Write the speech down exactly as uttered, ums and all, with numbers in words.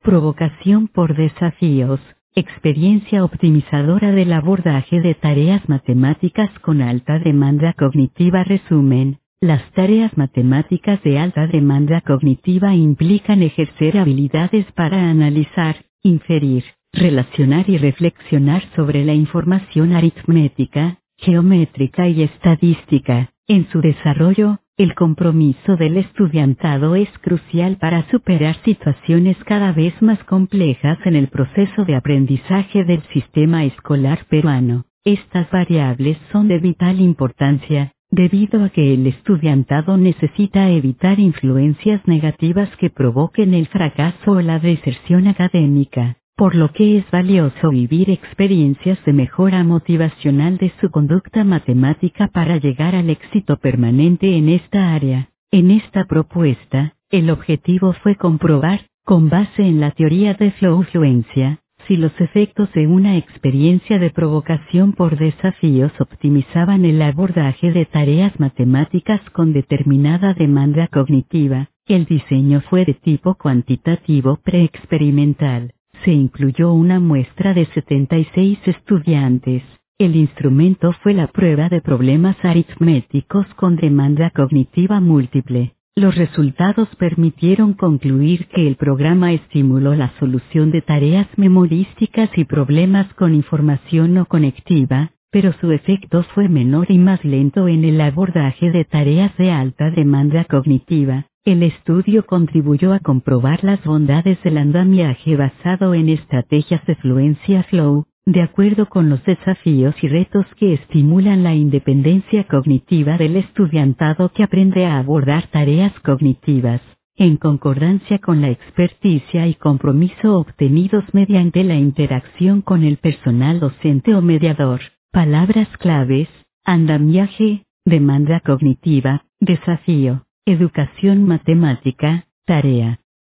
Provocación por desafíos. Experiencia optimizadora del abordaje de tareas matemáticas con alta demanda cognitiva. Resumen. Las tareas matemáticas de alta demanda cognitiva implican ejercer habilidades para analizar, inferir, relacionar y reflexionar sobre la información aritmética, geométrica y estadística. En su desarrollo, el compromiso del estudiantado es crucial para superar situaciones cada vez más complejas en el proceso de aprendizaje del sistema escolar peruano. Estas variables son de vital importancia, debido a que el estudiantado necesita evitar influencias negativas que provoquen el fracaso o la deserción académica, por lo que es valioso vivir experiencias de mejora motivacional de su conducta matemática para llegar al éxito permanente en esta área. En esta propuesta, el objetivo fue comprobar, con base en la teoría de flow-fluencia, si los efectos de una experiencia de provocación por desafíos optimizaban el abordaje de tareas matemáticas con determinada demanda cognitiva. El diseño fue de tipo cuantitativo preexperimental. Se incluyó una muestra de setenta y seis estudiantes. El instrumento fue la prueba de problemas aritméticos con demanda cognitiva múltiple. Los resultados permitieron concluir que el programa estimuló la solución de tareas memorísticas y problemas con información no conectiva, pero su efecto fue menor y más lento en el abordaje de tareas de alta demanda cognitiva. El estudio contribuyó a comprobar las bondades del andamiaje basado en estrategias de fluencia flow, de acuerdo con los desafíos y retos que estimulan la independencia cognitiva del estudiantado que aprende a abordar tareas cognitivas, en concordancia con la experticia y compromiso obtenidos mediante la interacción con el personal docente o mediador. Palabras claves: andamiaje, demanda cognitiva, desafío, educación matemática, tarea.